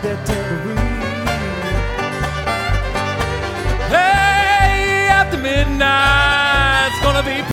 that tambourine. Hey, after midnight, it's gonna be